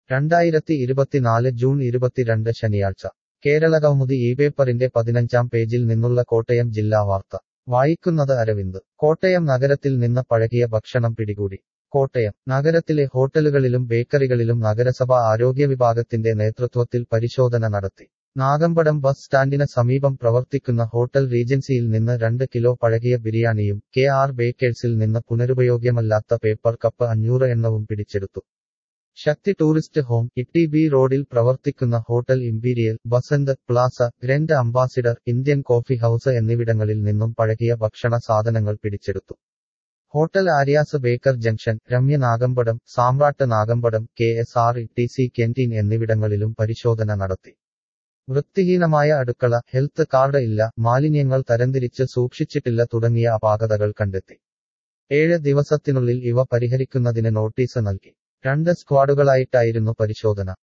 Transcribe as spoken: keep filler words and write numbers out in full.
രണ്ടായിരത്തി ഇരുപത്തിനാല് ജൂൺ ഇരുപത്തിരണ്ട് ശനിയാഴ്ച കേരളകൗമുദി ഈ പേപ്പറിന്റെ പതിനഞ്ചാം പേജിൽ നിന്നുള്ള കോട്ടയം ജില്ലാ വാർത്ത വായിക്കുന്നത് അരവിന്ദ്. കോട്ടയം നഗരത്തിൽ നിന്ന് പഴകിയ ഭക്ഷണം പിടികൂടി. കോട്ടയം നഗരത്തിലെ ഹോട്ടലുകളിലും ബേക്കറികളിലും നഗരസഭാ ആരോഗ്യവിഭാഗത്തിന്റെ നേതൃത്വത്തിൽ പരിശോധന നടത്തി. നാഗമ്പടം ബസ് സ്റ്റാൻഡിന് സമീപം പ്രവർത്തിക്കുന്ന ഹോട്ടൽ റീജൻസിയിൽ നിന്ന് രണ്ട് കിലോ പഴകിയ ബിരിയാണിയും കെ ആർ ബേക്കേഴ്സിൽ നിന്ന് പുനരുപയോഗ്യമല്ലാത്ത പേപ്പർ കപ്പ് അഞ്ഞൂറ് എണ്ണവും പിടിച്ചെടുത്തു. ശക്തി ടൂറിസ്റ്റ് ഹോം, ഇട്ടി ബി റോഡിൽ പ്രവർത്തിക്കുന്ന hotel imperial, Basant plaza, grand ambassador, Indian coffee house എന്നിവിടങ്ങളിൽ നിന്നും പഴകിയ ഭക്ഷണ സാധനങ്ങൾ പിടിച്ചെടുത്തു. Hotel Aryas baker junction, Ramya Nagampadam, Samrat Nagampadam, K S R T C canteen എന്നിവിടങ്ങളിലും പരിശോധന നടത്തി. വൃത്തിഹീനമായ അടുക്കള, ഹെൽത്ത് കാർഡ് ഇല്ല, മാലിന്യങ്ങൾ തരംതിരിച്ച് സൂക്ഷിച്ചിട്ടില്ല തുടങ്ങിയ അപാകതകൾ കണ്ടെത്തി. ഏഴ് ദിവസത്തിനുള്ളിൽ ഇവ പരിഹരിക്കുന്നതിന് നോട്ടീസ് നൽകി. രണ്ട് സ്ക്വാഡുകളായിട്ടായിരുന്നു പരിശോധന.